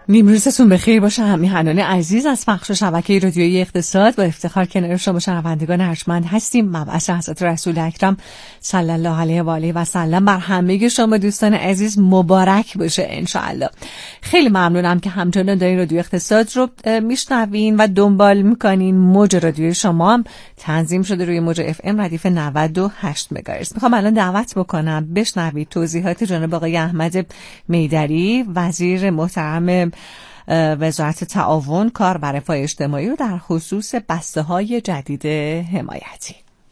نیمروزتون بخیر باشه. همیهنان عزیز از بخش شبکه رادیویی اقتصاد با افتخار کنار شما شنوندگان ارجمند هستیم. مبعث حضرت رسول اکرم صلی الله علیه و آله و سلم بر همه شما دوستان عزیز مبارک باشه انشاءالله. خیلی ممنونم که همچنان دارین رادیو اقتصاد رو میشنوین و دنبال میکنین. موج رادیوی شما هم تنظیم شده روی موج اف ام ردیف 98 مگاهرتز. میخوام الان دعوت بکنم بشنوید توضیحات جناب آقای احمد میدری، وزیر محترم وزارت تعاون، کار و رفاه اجتماعی رو در خصوص بسته‌های جدید حمایتی.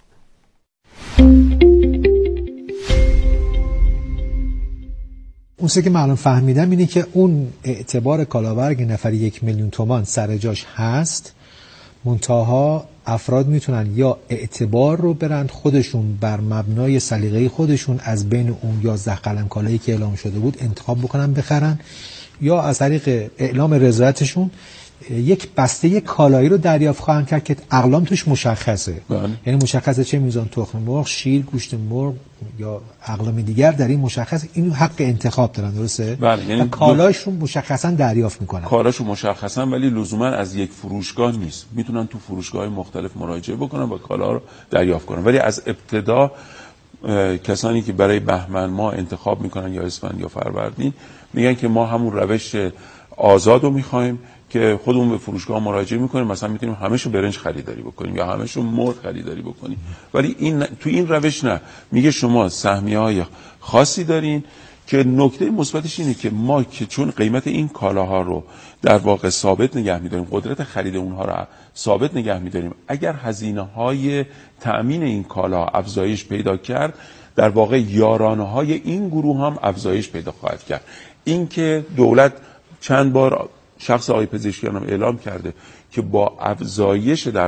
اون چیزی که معلوم فهمیدم اینه که اون اعتبار کالابرگ نفری 1 میلیون تومان سر جاش هست، منتها افراد میتونن یا اعتبار رو برند خودشون بر مبنای سلیقه خودشون از بین اون 11 قلم کالایی که اعلام شده بود انتخاب بکنن بخرن، یا از طریق اعلام رضایتشون یک بسته کالایی رو دریافت خواهند کرد که اقلام توش مشخصه. یعنی مشخصه چه میزان تخم مرغ، شیر، گوشت مرغ یا اقلام دیگر در این مشخصه. این حق انتخاب دارن، درسته؟ بله. یعنی کالاشون مشخصا دریافت میکنن. کالاشون مشخصا، ولی لزوما از یک فروشگاه نیست. میتونن تو فروشگاه‌های مختلف مراجعه بکنن و کالا رو دریافت کنن. ولی از ابتدا کسانی که برای بهمن ماه انتخاب میکنن یا اسفند یا فروردین میگن که ما همون روش آزاد رو میخوایم که خودمون به فروشگاه مراجعه میکنیم، مثلا میتونیم همه‌شو برنج خریداری بکنیم یا همه‌شو مرغ خریداری بکنیم. ولی تو این روش نه، میگه شما سهمیه‌های خاصی دارین که نکته مثبتش اینه که ما که چون قیمت این کالاها رو در واقع ثابت نگه می‌داریم، قدرت خرید اونها رو ثابت نگه می‌داریم، اگر هزینه‌های تأمین این کالا افزایش پیدا کرد، در واقع یارانه‌های این گروه هم افزایش پیدا خواهد کرد. این که دولت چند بار شخص آقای پزشکیان هم اعلام کرده که با افزایش در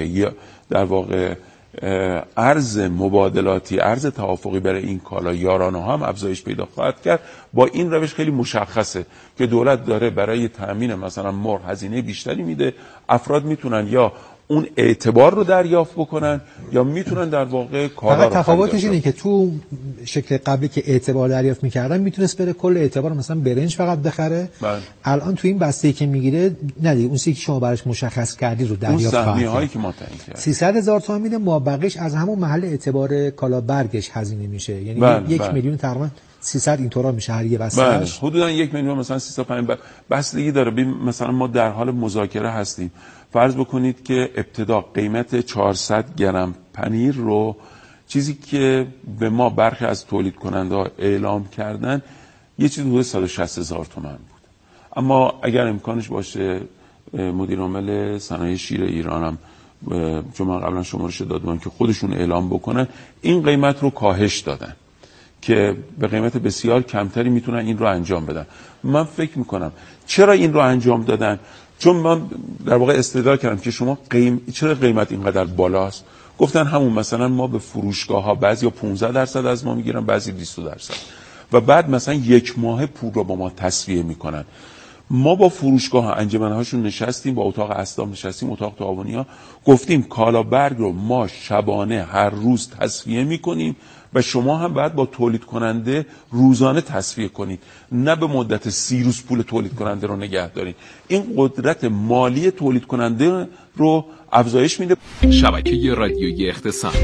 واقع ارز مبادلاتی، ارز توافقی برای این کالا یارانه هم افزایش پیدا خواهد کرد. با این روش خیلی مشخصه که دولت داره برای تامین مثلا مرغ هزینه بیشتری میده، افراد میتونن یا اون اعتبار رو دریافت بکنن یا میتونن در واقع کالا رو. تفاوتش اینه که تو شکل قبلی که اعتبار دریافت میکردن میتونست بره کل اعتبار مثلا برنج فقط بخره. الان تو این بسته‌ای که میگیره ندید اون چیزی که شما براش مشخص کردی رو دریافت خواهد کرد. اون سهمیه‌هایی که ما تعیین کردیم 300,000 تومان میده، مابقیش از همون محل اعتبار کالا برگش هزینه میشه. یعنی 1 میلیون تقریبا 300 اینطورا میشه هر یه بسته‌اش. حدودا 1 میلیون مثلا 305 بستگی داره. مثلا ما در حال مذاکره هستیم. فرض بکنید که ابتدا قیمت 400 گرم پنیر رو، چیزی که به ما برخی از تولید کننده ها اعلام کردن، یه چیز حدود 160,000 تومان بود. اما اگر امکانش باشه مدیر عامل صنایع شیر ایران هم چون من قبلا شمارش دادم که خودشون اعلام بکنن، این قیمت رو کاهش دادن که به قیمت بسیار کمتری میتونن این رو انجام بدن. من فکر میکنم چرا این رو انجام دادن؟ چون من در واقع استدلال کردم که شما چرا قیمت اینقدر بالاست؟ گفتن همون مثلا ما به فروشگاه ها بعضی 15% از ما میگیرن، بعضی 20%، و بعد مثلا 1 ماه پول رو با ما تسویه میکنن. ما با فروشگاه ها انجمن هاشون نشستیم، با اتاق اسلام نشستیم، اتاق تعاونی ها، گفتیم کالا برگ رو ما شبانه هر روز تسویه میکنیم و شما هم باید با تولید کننده روزانه تسویه کنید، نه به مدت 30 روز پول تولید کننده رو نگه دارید. این قدرت مالی تولید کننده رو افزایش میده. شبکه رادیویی اقتصاد.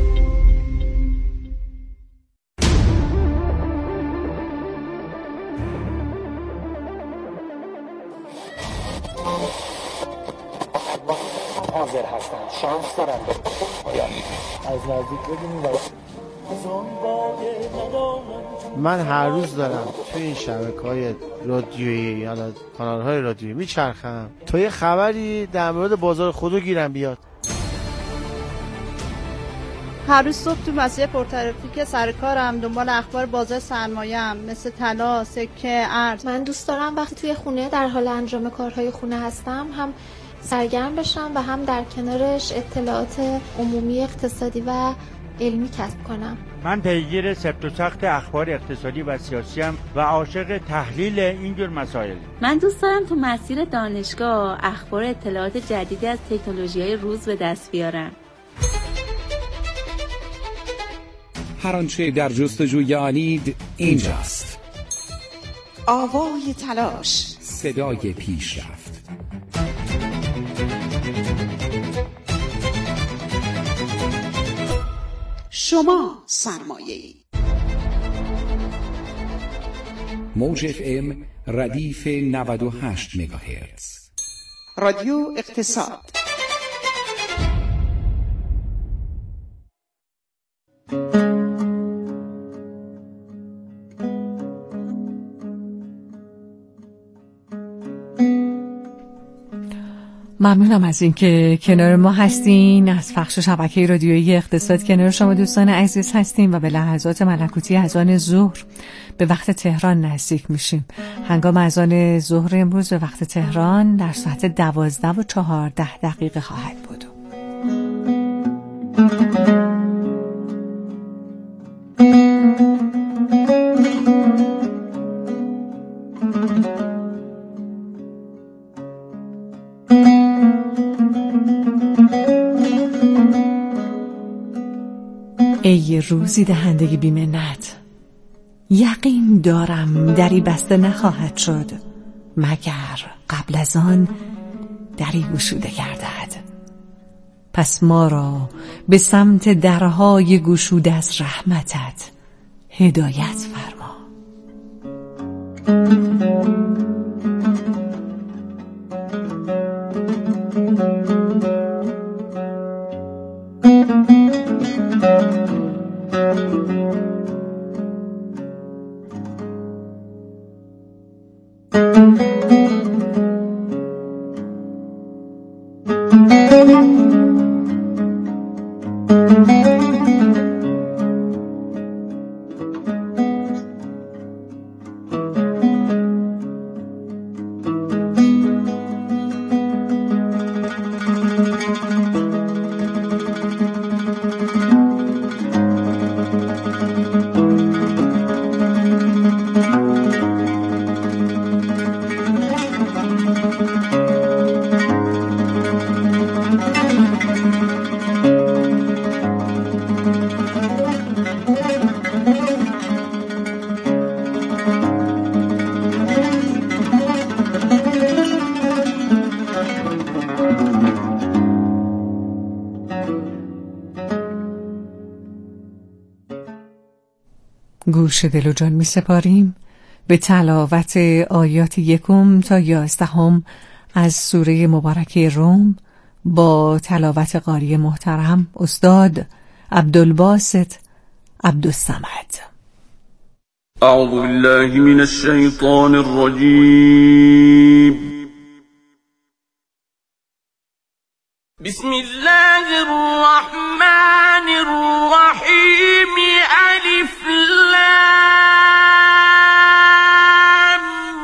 حاضر هستم، شانس دارم از نزدیک ببینیم. من هر روز دارم توی این شبکه‌های رادیویی یا کانال‌های رادیویی میچرخم تا یه خبری در مورد بازار خودرو گیرم بیاد. هر روز صبح تو مسیر پرترافیک سر کارم دنبال اخبار بازار سرمایه‌ام، مثل طلا، سکه، ارز. من دوست دارم وقتی توی خونه در حال انجام کارهای خونه هستم هم سرگرم بشم و هم در کنارش اطلاعات عمومی اقتصادی و علمی کسب کنم. من پیگیر سفت و سخت اخبار اقتصادی و سیاسی ام و عاشق تحلیل اینجور مسائل. من دوست دارم تو مسیر دانشگاه اخبار اطلاعات جدیدی از تکنولوژی‌های روز به دست بیارم. هر آنچه در جستجوی آنید اینجاست. آوای تلاش، صدای پیشرفت. شما سرمایه‌ای. موج FM ردیف 98 مگاهرتز. رادیو اقتصاد. ممنونم از این که کنار ما هستین. از پخش شبکه رادیویی اقتصاد کنار شما دوستان عزیز هستیم و به لحظات ملکوتی اذان ظهر به وقت تهران نزدیک میشیم. هنگام اذان ظهر امروز به وقت تهران در ساعت 12:14 خواهد بود. ای روزی دهندگی بی منت، یقین دارم دری بسته نخواهد شد مگر قبل از آن دری گشوده گردد. پس ما را به سمت درهای گشوده از رحمتت هدایت فرما. گوش دل و جان می سپاریم به تلاوت آیات 1 تا 11 از سوره مبارکه روم با تلاوت قاری محترم استاد عبدالباسط عبدالصمد. اعوذ بالله من الشیطان الرجیم. بسم الله الرحمن الرحیم. الف لام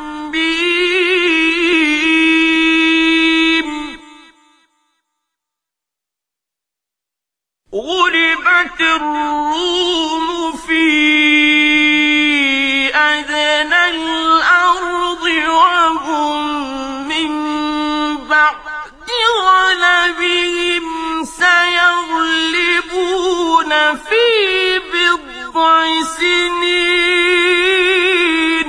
میم. غلبت الروم فی ادنى الارض وهم من بعد غلبهم سيغلبون في بضع سنين.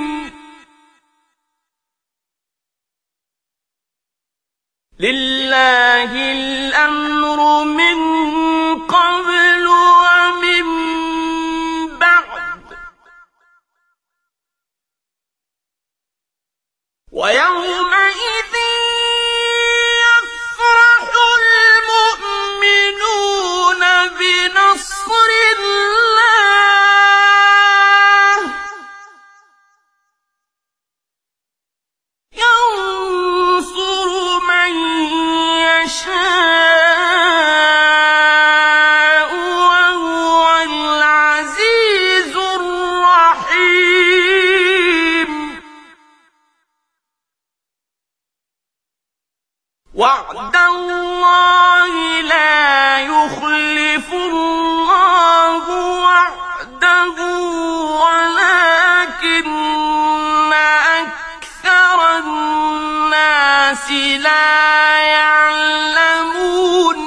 لله الأمر من قبل ومن بعد ويومئذ يفرح المؤمنون بنصر الله ينصر من يشاء وهو العزيز الرحيم. وعد الله لا يخلف الله وعده ولكن أكثر الناس لا يعلمون.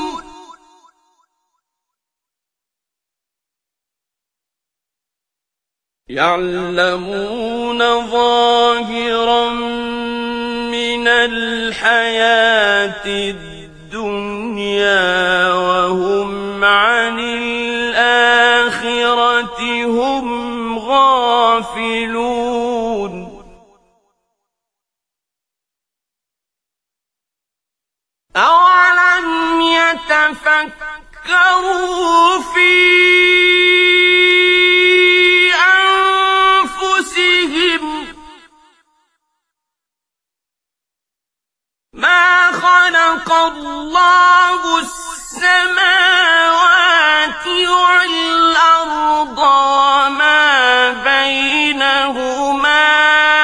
يعلمون ظاهرا الحياة الدنيا وهم عن الآخرة هم غافلون أولم يتفكروا في أنفسهم ما خلق الله السماوات والأرض وما بينهما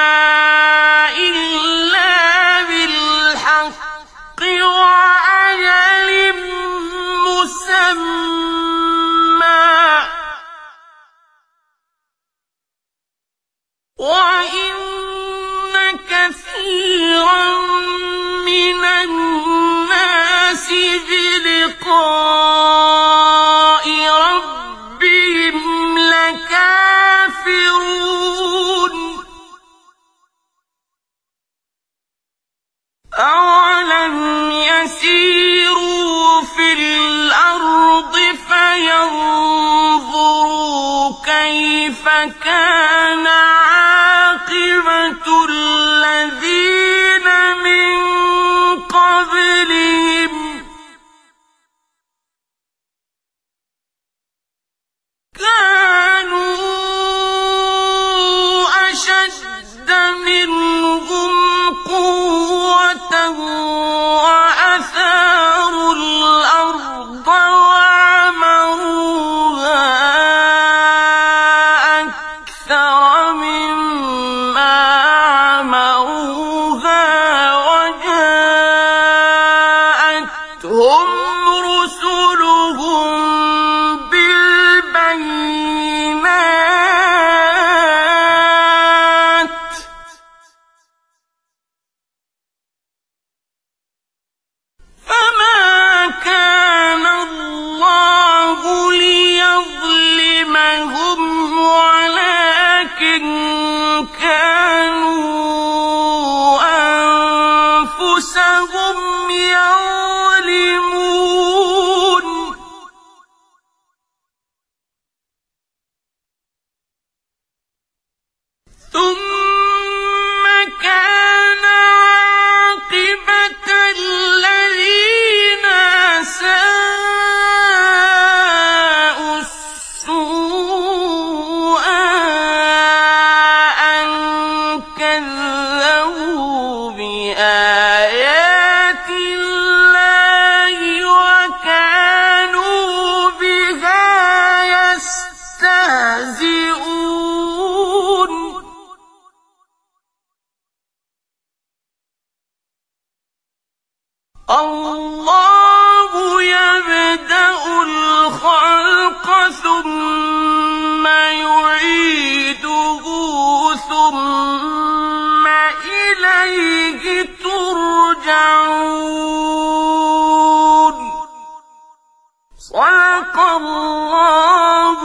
إلا بالحق وأجل مسمى وإن كثيرا من الناس بلقاء ربهم لكافرون أولم يسيروا في الأرض فينظروا كيف كان عاقبة الذين من قبلهم كانوا أشد منهم قوة وأثاروا الأرض وعمروها أكثر مما عمروها وجاءتهم رسلهم بالبينات فما كان الله ليظلمهم ولكن كانوا أنفسهم يظلمون ثم كان عاقبة الذين أساءوا السوء أن كذبوا بآيات الله وكانوا بها يستهزئون الله يبدأ الخلق ثم يعيده ثم إليه ترجعون صدق الله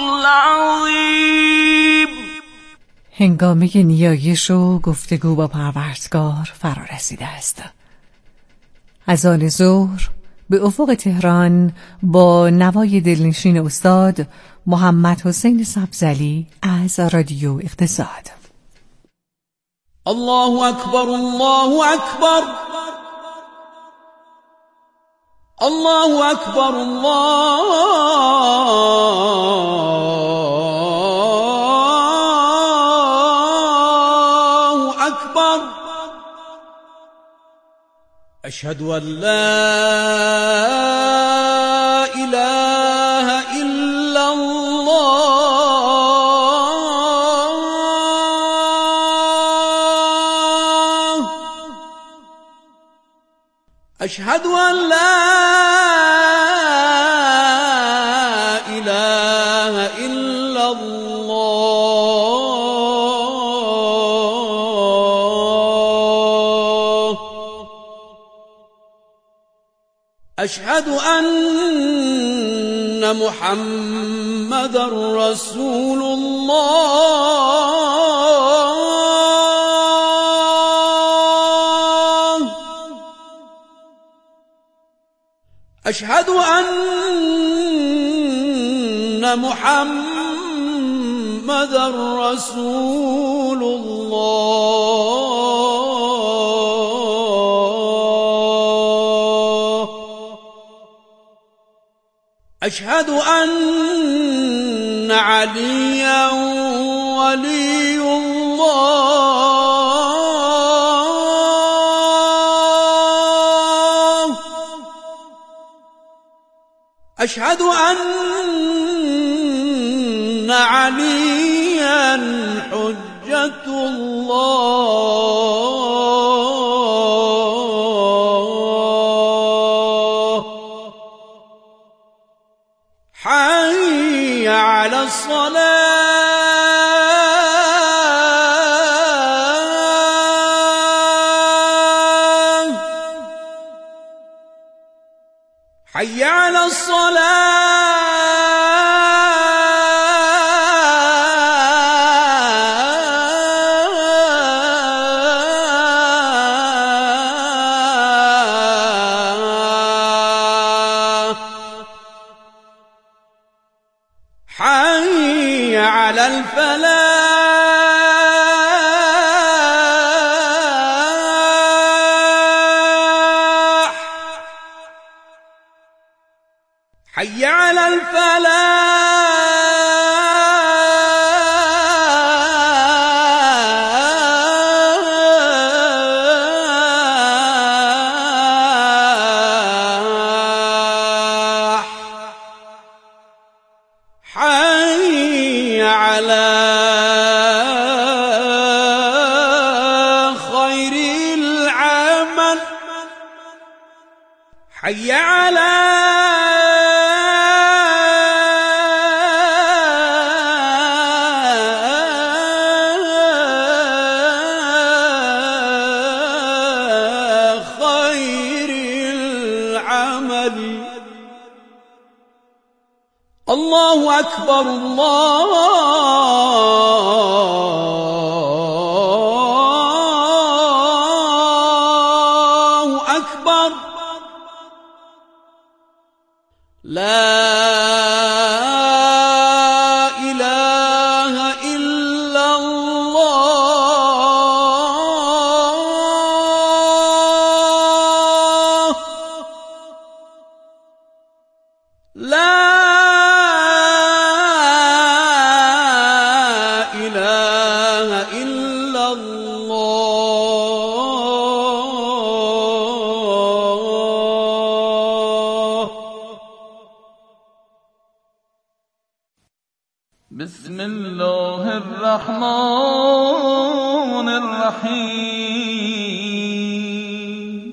العظيم. هنگامه نیایش و گفتگو با پروردگار فرا رسیده است. اذان ظهر به افق تهران با نوای دلنشین استاد محمد حسین سبزعلی از رادیو اقتصاد. الله أكبر الله أكبر الله أكبر الله أكبر أشهد أن لا إله إلا الله أشهد أن لا إله إلا الله أشهد أن محمد رسول الله أشهد أن محمد رسول الله أشهد أن عليا ولي الله أشهد أن عليا حجة الله حي على الصلاة حي على الصلاة حي على الفلاح حي على الفلاح حي على خير العمل حي على خير العمل الله أكبر الله أكبر لا إله إلا الله لا إله إلا الله بسم الله الرحمن الرحيم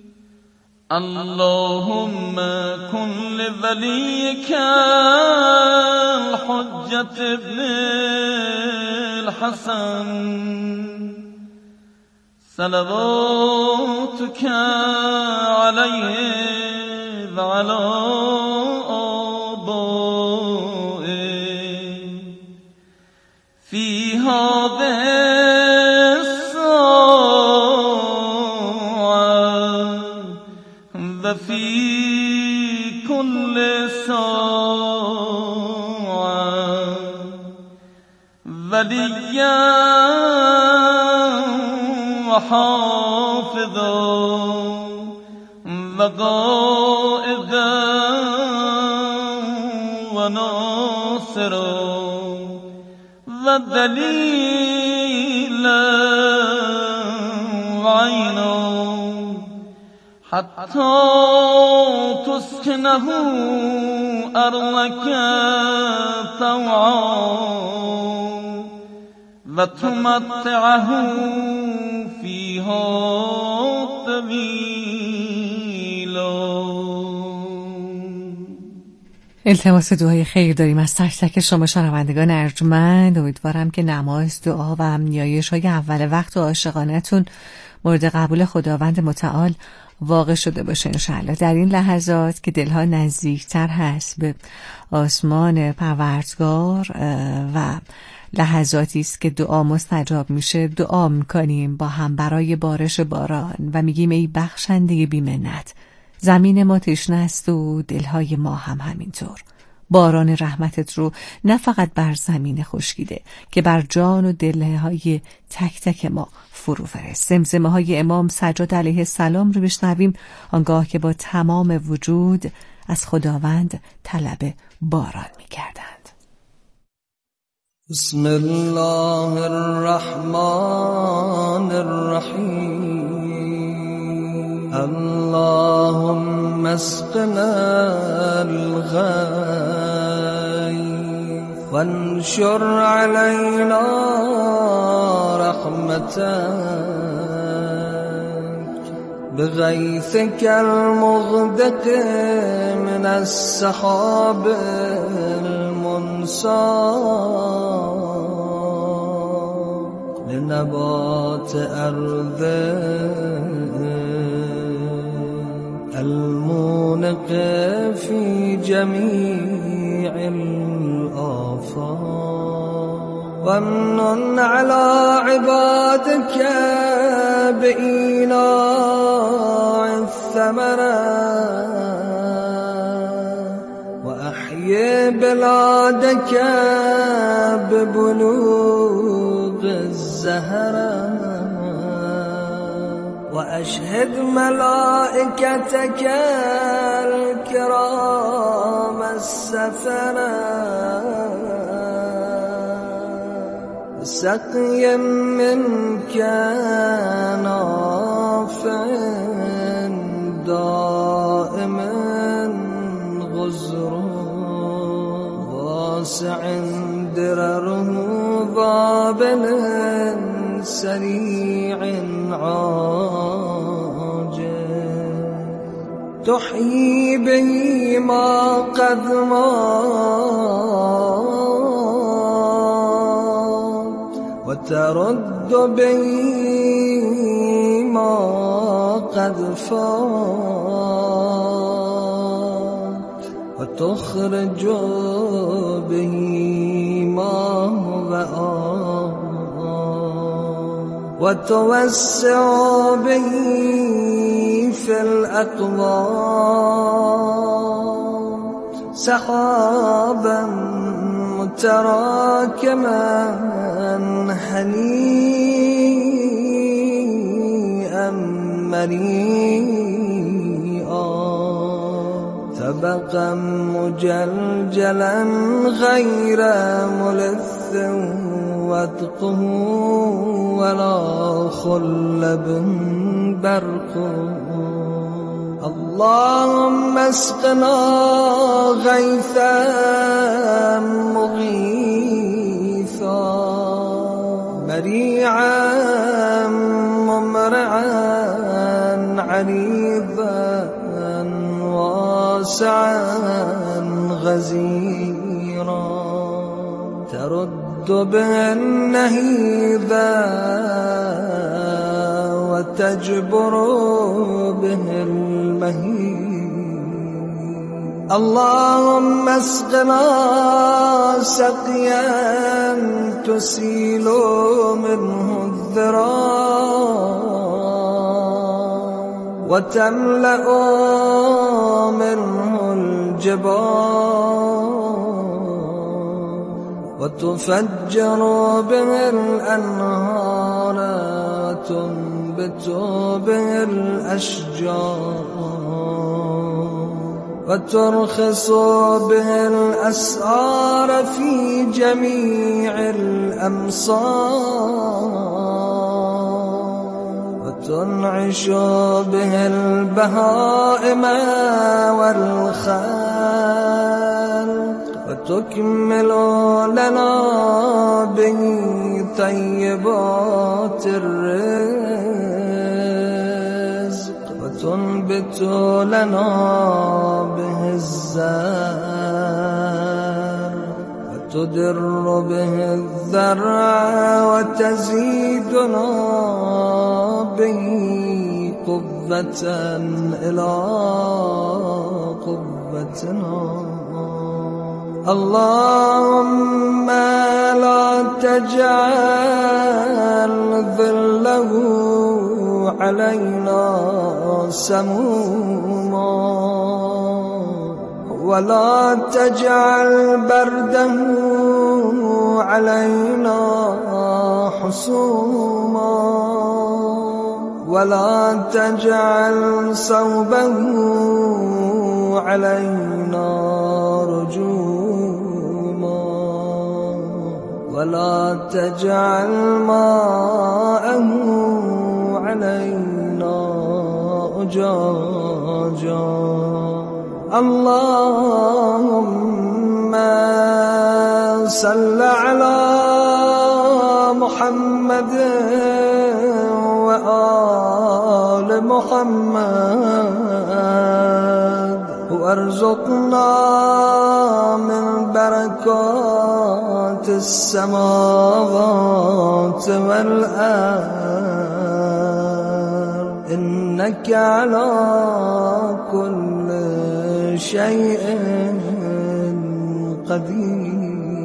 اللهم كن لوليك الحجة ابن الحسن صلواتك عليه وعلى آبائه في هذه الساعة وفي كل ساعة وليا وحافظا وقائدا وناصرا ودليلا وعينا حتى تسكنه أرضك طوعا وتمتعه فيها طويلا. التماس دعای خیر داریم از تک تک شما شنوندگان ارجمند. امیدوارم که نماز، دعا و نیایش‌های اول وقت و عاشقانه‌تون مورد قبول خداوند متعال واقع شده باشه انشاءالله. در این لحظات که دلها نزدیکتر هست به آسمان پروردگار و لحظاتی است که دعا مستجاب میشه، دعا میکنیم با هم برای بارش باران و میگیم ای بخشنده بی‌منت، زمین ما تشنه است و دلهای ما هم همینطور. باران رحمتت رو نه فقط بر زمین خشکیده که بر جان و دلهای تک تک ما فرو فرست. زمزمه های امام سجاد علیه السلام رو بشنویم، آنگاه که با تمام وجود از خداوند طلب باران می کردند. بسم الله الرحمن الرحیم اللهم اسقنا الغیث وانشر علينا رحمتك بغيثك المغدق من السحاب المنساق لنبات أرض المونق في جميع الآفاق وامنن على عبادك بإيناع الثمرة وأحيي بلادك ببلوغ الزهرة وأشهد ملائكتك الكرام السفرة سقي منك نافع دائم غزر واسع درره بابل سريع عاجل تحيي به ما قد مات وترد به ما قد فات وتخرج به ما هو آت وتوسع به في الأقوات سحابا متراكما هنيئا مريئا طبقا مجلجلا غير ملث وادقه ولا خلب برق اللهم اسقنا غيثا مغيثا مريعا ممرعا عريضا واسعا غزيرا ترد به النهيبا وتجبر به المهيب اللهم اسقنا سقيا تسيل منه الذراع وتملأ منه الجبال وتفجر به الأنهار وتنبت به الأشجار وترخص به الأسعار في جميع الأمصار وتنعش به البهائم والخلق وتكمل لنا به طيبات الرزق وتنبت لنا به الزرع وتدر به الذرع وتزيدنا به قوة إلى قوتنا اللهم لا تجعل ظله علينا سموما ولا تجعل برده علينا حسوما ولا تجعل صوبه علينا رجوما ولا تجعل ماءه علينا أجاجا اللهم صل على محمد وآل محمد وارزقنا من بركات السماوات والأرض إنك على كل شيء قدير.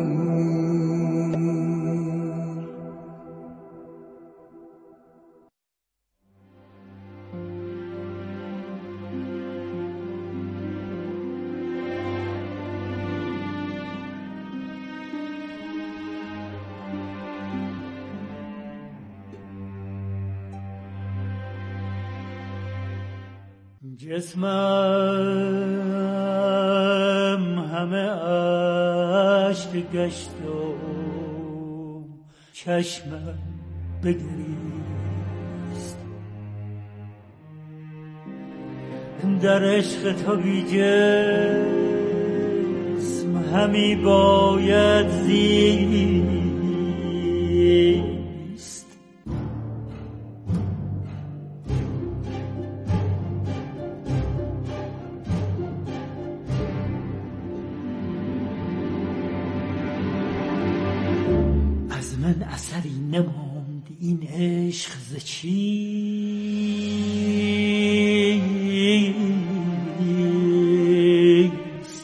جسمم همه اشک گشت و چشمم بگریست در عشق تو بی جسم همی باید زیست. من اثری نماند این عشق ز چیست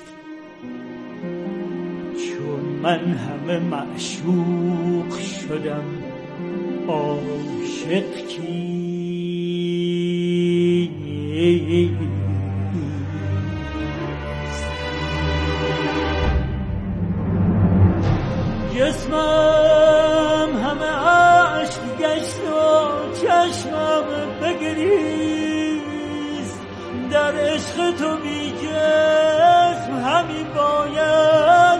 چون من همه معشوق شدم عاشق کیست. جسمم همه عشق گشت و چشمم بگریست در عشق تو بی جسم همی باید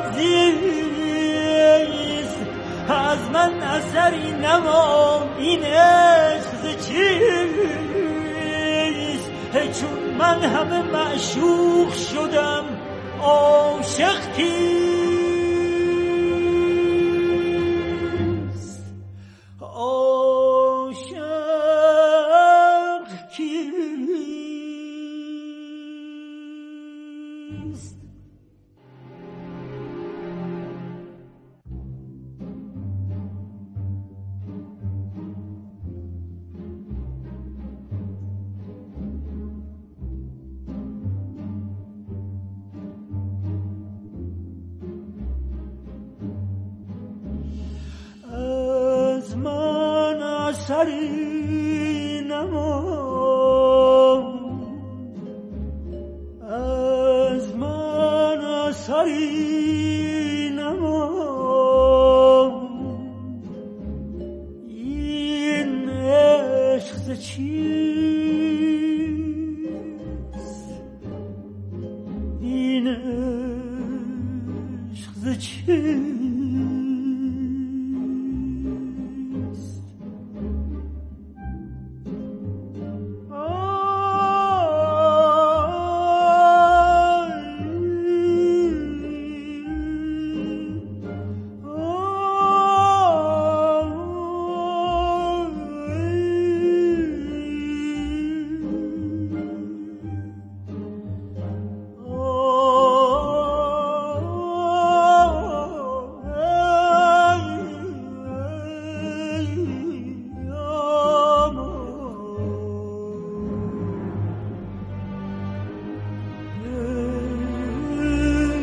زیست. از من اثری نماند این عشق ز چیست چون من همه معشوق شدم عاشق کیست. سری نماند از من سری نماند این عشق ز چیست این عشق ز چیست.